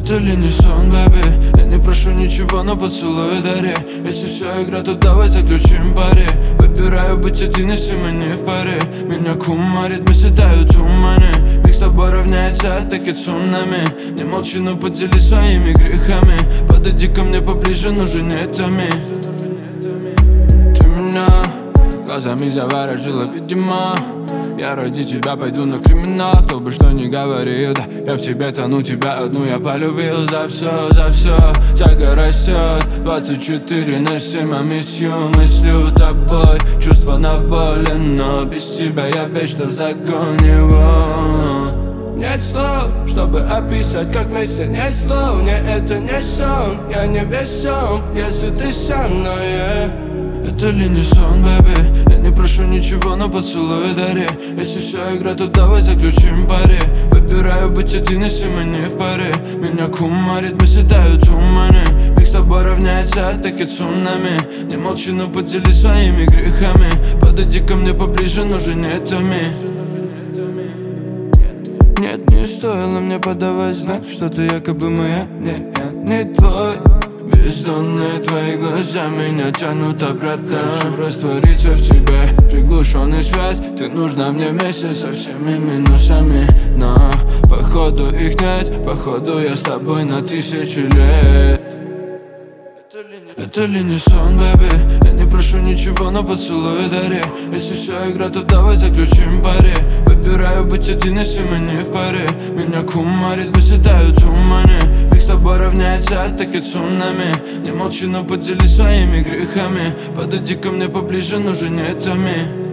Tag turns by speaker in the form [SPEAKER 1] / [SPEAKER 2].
[SPEAKER 1] Это ли не сон, бэби? Я не прошу ничего, но поцелуй дари. Если вся игра, то давай заключим пари. Выбираю быть один, если мы не в паре. Меня кумарит, мысли дают туманы. Миг с тобой равняется атаке цунами. Не молчи, но поделись своими грехами. Подойди ко мне поближе, но уже не томи. Ты меня глазами заворожила, видимо. Я ради тебя пойду на криминал. Кто бы что ни говорил, да, я в тебе тону, тебя одну я полюбил. За все, тяга растет 24/7, я мыслю тобой. Чувства на воле, но без тебя я вечно в загоне. Нет слов, чтобы описать, как вместе. Нет слов, не это не сон. Я не весом, если ты со мной, Это ли не сон, бэби? Я не прошу ничего, но поцелуй дари. Если вся игра, то давай заключим пари. Выбираю быть один, если мы не в паре. Меня кумарит, мысли дают туманы. Миг с тобой равняется атаке цунами. Не молчи, но поделись своими грехами. Подойди ко мне поближе, но уже не томи. Нет, не стоило мне подавать знак, что ты якобы моя. Не, я не твой. Бездонные твои глаза меня тянут обратно. Хочу раствориться в тебе, приглушенный свет. Ты нужна мне вместе со всеми минусами. Но походу их нет, походу я с тобой на 1000 лет. Это ли не сон, бэби? Я не прошу ничего, но поцелуй дари. Если вся игра, то давай заключим пари. Выбираю быть один, если мы не в паре. Меня кумарит, мысли дают туманы. Миг с тобой равняется атаке цунами. Не молчи, но поделись своими грехами. Подойди ко мне поближе, но уже не томи.